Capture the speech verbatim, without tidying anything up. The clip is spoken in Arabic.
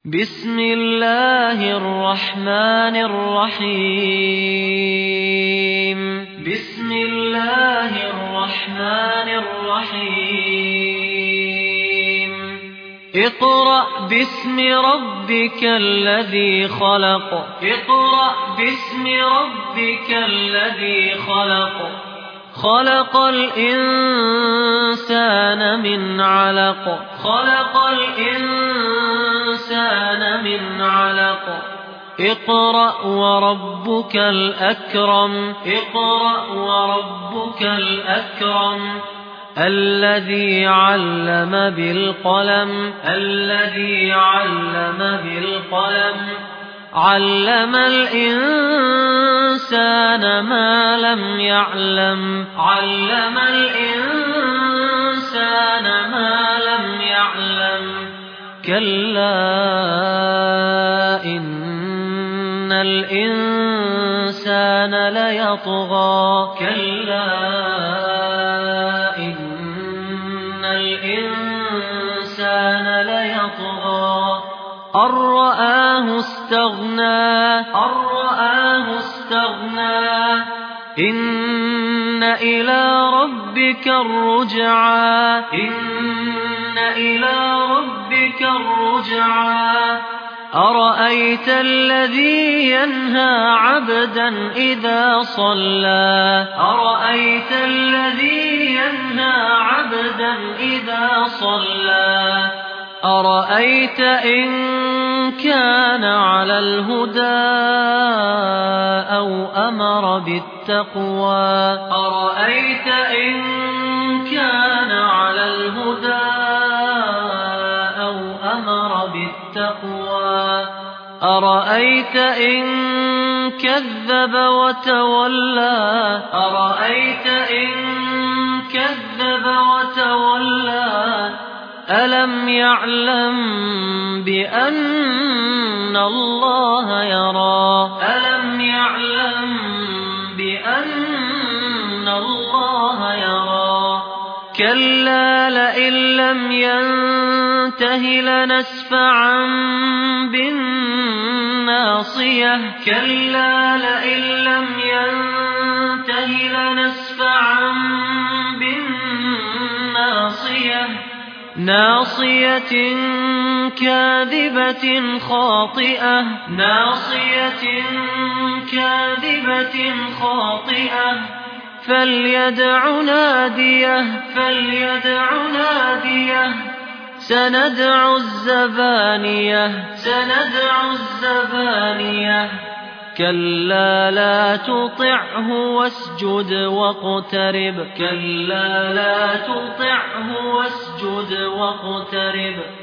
بسم الله الرحمن الرحيم بسم الله الرحمن الرحيم اقرأ باسم ربك الذي خلق اقرأ باسم ربك الذي خلق خلق الإنسان من علق خلق الإنسان من علق اقرأ وربك الأكرم اقرأ وربك الأكرم الذي علم بالقلم الذي علم بالقلم علم الإنسان ما لم يعلم علم الإنسان ما لم يعلم كلا إن الإنسان ليطغى كلا إن الإنسان ليطغى أن رآه استغنى أن رآه استغنى إن إلى ربك الرجعى إن إلى ربك الرجعى أرأيت الذي ينهى عبدا إذا صلى أرأيت الذي ينهى عبدا إذا صلى أرأيت إن كان على الهدى أو أمر بالتقوى أرأيت إن كان على الهدى أو أمر بالتقوى أرأيت إن كذب وتولى أرأيت إن كذب وتولى ألم يعلم بأن الله يرى ألم يعلم بأن الله يرى كلا لئن لم ينته لنسفعا بالناصية كلا لئن لم ينته لنسفعا بالناصية ناصية كاذبة خاطئة ناصية كاذبة خاطئة فليدع ناديه فليدع ناديه سندع الزبانية سندع الزبانية كلا لا تطعه واسجد واقترب كلا لا تطعه واسجد واقترب